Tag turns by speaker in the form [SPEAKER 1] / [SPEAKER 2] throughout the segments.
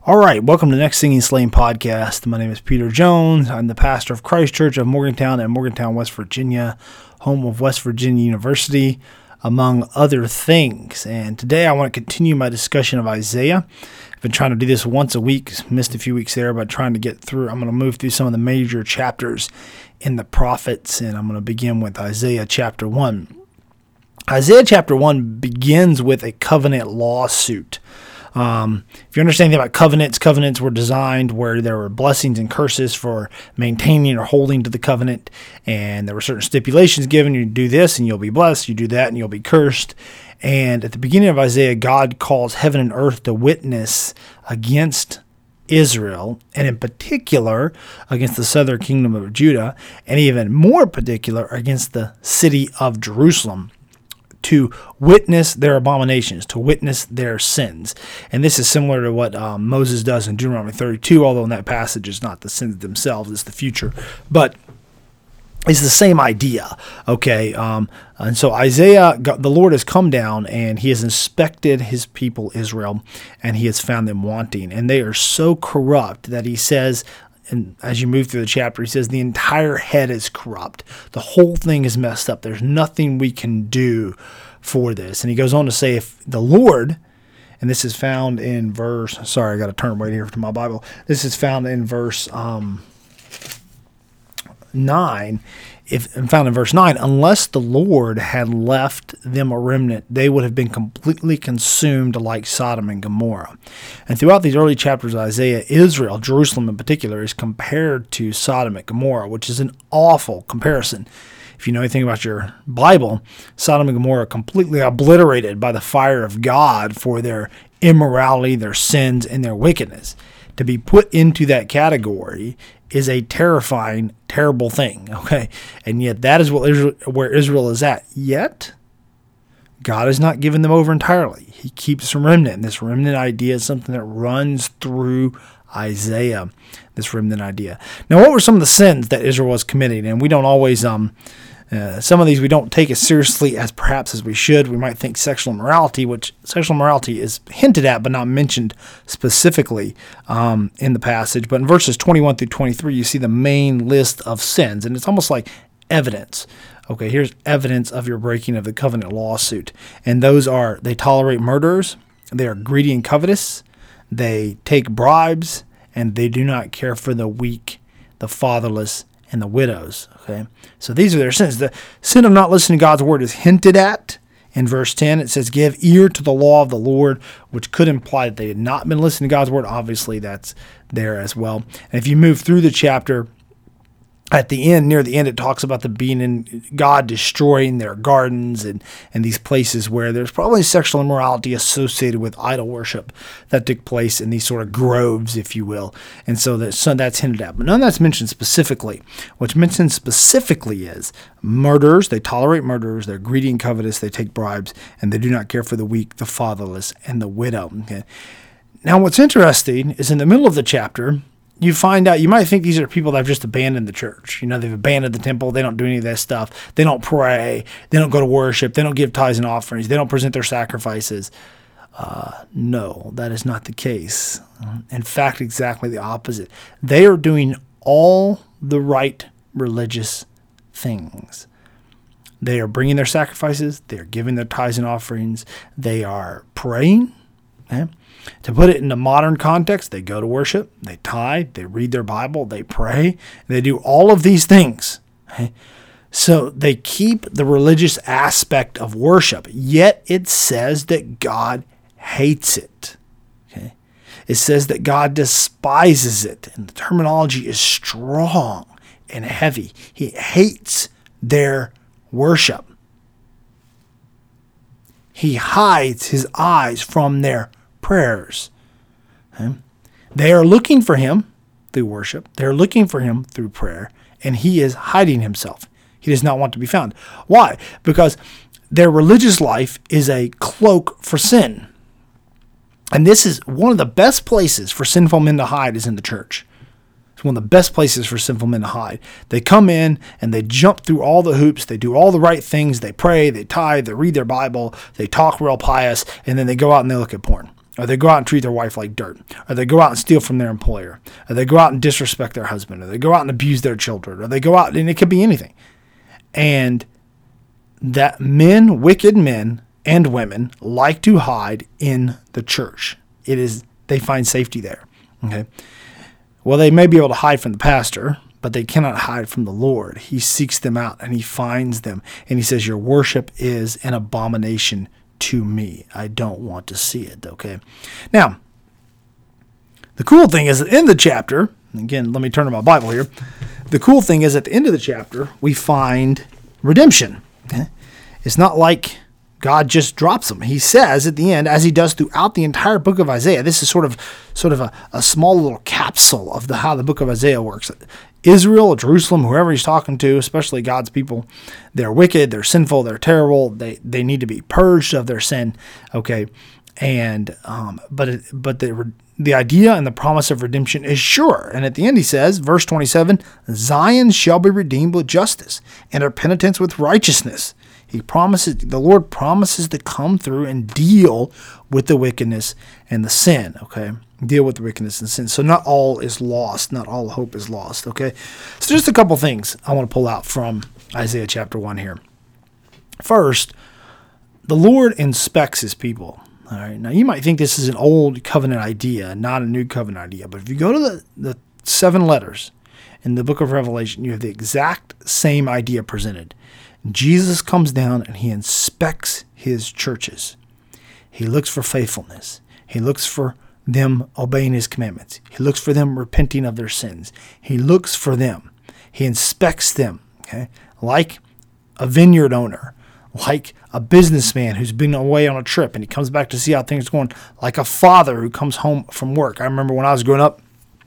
[SPEAKER 1] All right, welcome to the Next Singing Slaying podcast. My name is Peter Jones. I'm the pastor of Christ Church of Morgantown in Morgantown, West Virginia, home of West Virginia University, among other things. And today I want to continue my discussion of Isaiah. I've been trying to do this once a week, missed a few weeks there, but trying to get through. I'm going to move through some of the major chapters in the prophets, and I'm going to begin with Isaiah chapter 1. Isaiah chapter 1 begins with a covenant lawsuit. If you understand anything about covenants were designed where there were blessings and curses for maintaining or holding to the covenant, and there were certain stipulations given. You do this and you'll be blessed, you do that and you'll be cursed. And at the beginning of Isaiah, God calls heaven and earth to witness against Israel, and in particular against the southern kingdom of Judah, and even more particular against the city of Jerusalem, to witness their abominations, to witness their sins. And this is similar to what Moses does in Deuteronomy 32, although in that passage it's not the sins themselves, it's the future. But it's the same idea, okay? And so Isaiah, the Lord has come down and he has inspected his people Israel, and he has found them wanting. And they are so corrupt that he says, and as you move through the chapter, he says the entire head is corrupt. The whole thing is messed up. There's nothing we can do for this. And he goes on to say, if the Lord, and this is found in verse, sorry, I got to turn right here to my Bible. This is found in verse 9. Found in verse 9, unless the Lord had left them a remnant, they would have been completely consumed like Sodom and Gomorrah. And throughout these early chapters of Isaiah, Israel, Jerusalem in particular, is compared to Sodom and Gomorrah, which is an awful comparison. If you know anything about your Bible, Sodom and Gomorrah are completely obliterated by the fire of God for their immorality, their sins, and their wickedness. To be put into that category is a terrifying, terrible thing, okay? And yet that is where Israel is at. Yet, God has not given them over entirely. He keeps a remnant, and this remnant idea is something that runs through Isaiah, this remnant idea. Now, what were some of the sins that Israel was committing? And we don't always... some of these we don't take as seriously as perhaps as we should. We might think sexual immorality, which sexual immorality is hinted at but not mentioned specifically in the passage. But in verses 21 through 23, you see the main list of sins, and it's almost like evidence. Okay, here's evidence of your breaking of the covenant lawsuit. And those are, they tolerate murderers, they are greedy and covetous, they take bribes, and they do not care for the weak, the fatherless, and the widows. Okay, so these are their sins. The sin of not listening to God's word is hinted at in verse 10. It says, give ear to the law of the Lord, which could imply that they had not been listening to God's word. Obviously, that's there as well. And if you move through the chapter, at the end, near the end, it talks about the being in God destroying their gardens and these places where there's probably sexual immorality associated with idol worship that took place in these sort of groves, if you will. And so that's hinted at. But none of that's mentioned specifically. What's mentioned specifically is murderers. They tolerate murderers. They're greedy and covetous. They take bribes. And they do not care for the weak, the fatherless, and the widow. Okay. Now, what's interesting is in the middle of the chapter, you find out, you might think these are people that have just abandoned the church. You know, they've abandoned the temple. They don't do any of that stuff. They don't pray. They don't go to worship. They don't give tithes and offerings. They don't present their sacrifices. No, that is not the case. In fact, exactly the opposite. They are doing all the right religious things. They are bringing their sacrifices. They are giving their tithes and offerings. They are praying. Okay? To put it into modern context, they go to worship, they tithe, they read their Bible, they pray, they do all of these things. Okay? So they keep the religious aspect of worship, yet it says that God hates it. Okay? It says that God despises it, and the terminology is strong and heavy. He hates their worship. He hides his eyes from their prayers. Okay? They are looking for him through worship. They're looking for him through prayer, and he is hiding himself. He does not want to be found. Why? Because their religious life is a cloak for sin. And this is one of the best places for sinful men to hide is in the church. It's one of the best places for sinful men to hide. They come in and they jump through all the hoops. They do all the right things. They pray, they tithe, they read their Bible, they talk real pious, and then they go out and they look at porn. or they go out and treat their wife like dirt, or they go out and steal from their employer, or they go out and disrespect their husband, or they go out and abuse their children, or they go out, and it could be anything. And that men, wicked men and women, like to hide in the church. They find safety there. Okay. Well, they may be able to hide from the pastor, but they cannot hide from the Lord. He seeks them out and he finds them. And he says, your worship is an abomination to me. I don't want to see it. Okay. Now, the cool thing is at the end of the chapter, again, let me turn to my Bible here. The cool thing is at the end of the chapter, we find redemption. Okay? It's not like God just drops them. He says at the end, as he does throughout the entire book of Isaiah, this is sort of a small little capsule of how the book of Isaiah works. Israel, Jerusalem, whoever he's talking to, especially God's people, they're wicked, they're sinful, they're terrible. They need to be purged of their sin. Okay, and but the idea and the promise of redemption is sure. And at the end he says, verse 27, Zion shall be redeemed with justice, and her penitence with righteousness. The Lord promises to come through and deal with the wickedness and the sin, okay? Deal with the wickedness and sin. So not all is lost. Not all hope is lost, okay? So just a couple things I want to pull out from Isaiah chapter 1 here. First, the Lord inspects his people, all right? Now, you might think this is an old covenant idea, not a new covenant idea, but if you go to the 7 letters in the book of Revelation, you have the exact same idea presented. Jesus comes down and he inspects his churches. He looks for faithfulness. He looks for them obeying his commandments. He looks for them repenting of their sins. He looks for them. He inspects them, okay? Like a vineyard owner, like a businessman who's been away on a trip and he comes back to see how things are going, like a father who comes home from work. I remember when I was growing up,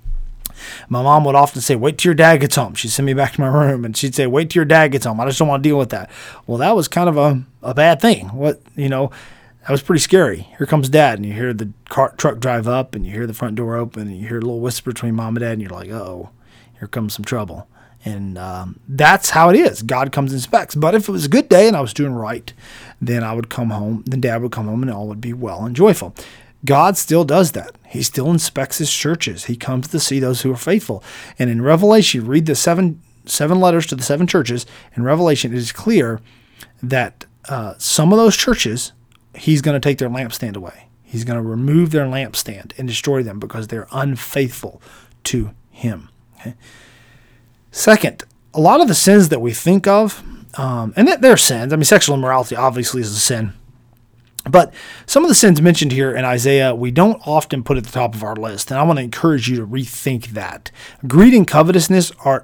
[SPEAKER 1] my mom would often say, wait till your dad gets home. She'd send me back to my room and she'd say, wait till your dad gets home. I just don't want to deal with that. Well, that was kind of a bad thing. That was pretty scary. Here comes dad, and you hear the truck drive up and you hear the front door open and you hear a little whisper between mom and dad and you're like, uh-oh, here comes some trouble. And that's how it is. God comes and inspects. But if it was a good day and I was doing right, then I would come home, then dad would come home and all would be well and joyful. God still does that. He still inspects his churches. He comes to see those who are faithful. And in Revelation, read the seven letters to the 7 churches. In Revelation, it is clear that some of those churches, he's going to take their lampstand away. He's going to remove their lampstand and destroy them because they're unfaithful to him. Okay? Second, a lot of the sins that we think of, and they're sins. I mean, sexual immorality obviously is a sin. But some of the sins mentioned here in Isaiah, we don't often put at the top of our list, and I want to encourage you to rethink that. Greed and covetousness are...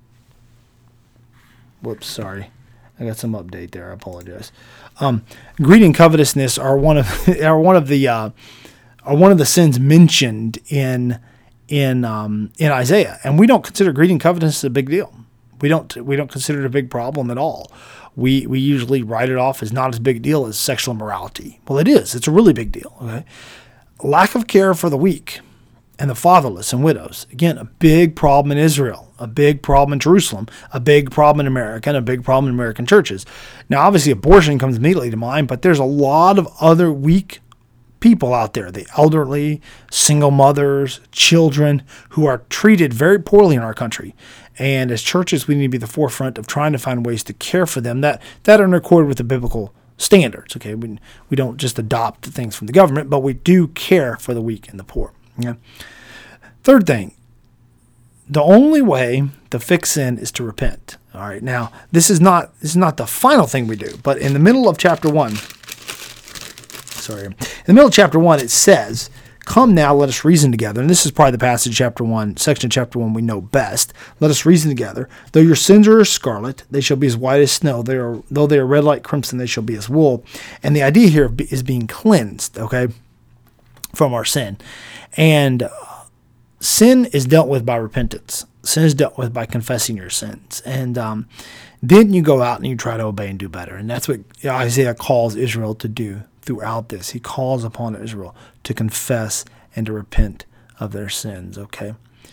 [SPEAKER 1] Whoops, sorry. I got some update there. I apologize. Greed and covetousness are one of the sins mentioned in Isaiah, and we don't consider greed and covetousness a big deal. We don't consider it a big problem at all. We usually write it off as not as big a deal as sexual immorality. Well, it is. It's a really big deal. Okay? Lack of care for the weak and the fatherless and widows. Again, a big problem in Israel, a big problem in Jerusalem, a big problem in America, and a big problem in American churches. Now, obviously, abortion comes immediately to mind, but there's a lot of other weak people out there, the elderly, single mothers, children, who are treated very poorly in our country. And as churches, we need to be the forefront of trying to find ways to care for them that are in accord with the biblical standards. Okay, we don't just adopt things from the government, but we do care for the weak and the poor. Yeah. Third thing, the only way to fix sin is to repent. All right, now this is not the final thing we do, but in the middle of chapter 1, it says, come now, let us reason together. And this is probably the section of chapter 1 we know best. Let us reason together. Though your sins are as scarlet, they shall be as white as snow. Though they are red like crimson, they shall be as wool. And the idea here is being cleansed, okay, from our sin. And sin is dealt with by repentance. Sin is dealt with by confessing your sins. And then you go out and you try to obey and do better. And that's what Isaiah calls Israel to do throughout this. He calls upon Israel to confess and to repent of their sins, okay?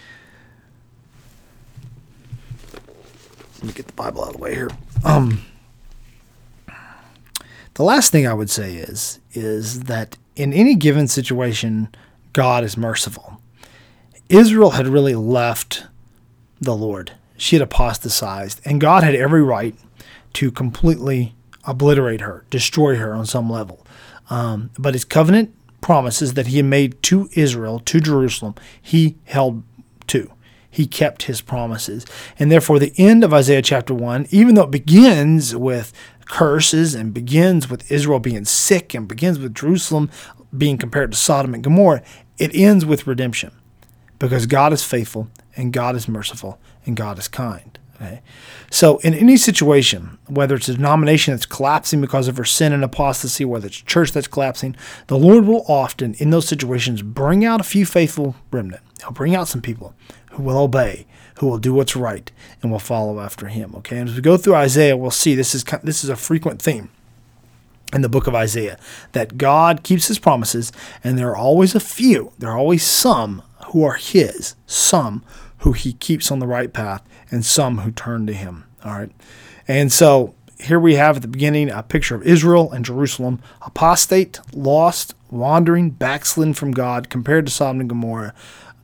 [SPEAKER 1] Let me get the Bible out of the way here. The last thing I would say is that in any given situation, God is merciful. Israel had really left the Lord. She had apostatized, and God had every right to completely obliterate her, destroy her on some level. But his covenant promises that he had made to Israel, to Jerusalem, he held to. He kept his promises. And therefore, the end of Isaiah chapter 1, even though it begins with curses and begins with Israel being sick and begins with Jerusalem being compared to Sodom and Gomorrah, it ends with redemption because God is faithful and God is merciful and God is kind. Okay? So in any situation, whether it's a denomination that's collapsing because of her sin and apostasy, whether it's a church that's collapsing, the Lord will often, in those situations, bring out a few faithful remnant. He'll bring out some people who will obey, who will do what's right, and will follow after him. Okay, and as we go through Isaiah, we'll see this is a frequent theme in the book of Isaiah, that God keeps his promises, and there are always a few, there are always some who are his, some who he keeps on the right path, and some who turn to him. All right. And so here we have at the beginning a picture of Israel and Jerusalem, apostate, lost, wandering, backslidden from God, compared to Sodom and Gomorrah.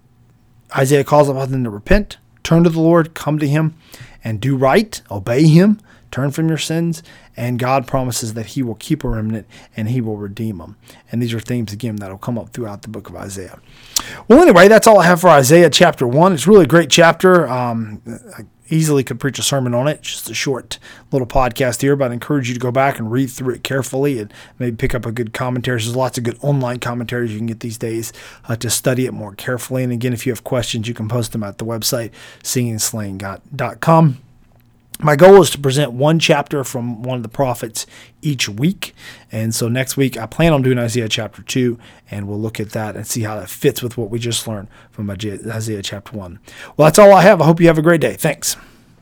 [SPEAKER 1] Isaiah calls upon them to repent, turn to the Lord, come to him, and do right, obey him, turn from your sins, and God promises that he will keep a remnant and he will redeem them. And these are themes, again, that will come up throughout the book of Isaiah. Well, anyway, that's all I have for Isaiah chapter 1. It's really a great chapter. I easily could preach a sermon on it. It's just a short little podcast here, but I encourage you to go back and read through it carefully and maybe pick up a good commentary. There's lots of good online commentaries you can get these days to study it more carefully. And again, if you have questions, you can post them at the website, singingslaying.com. My goal is to present one chapter from one of the prophets each week. And so next week, I plan on doing Isaiah chapter 2, and we'll look at that and see how that fits with what we just learned from Isaiah chapter 1. Well, that's all I have. I hope you have a great day. Thanks.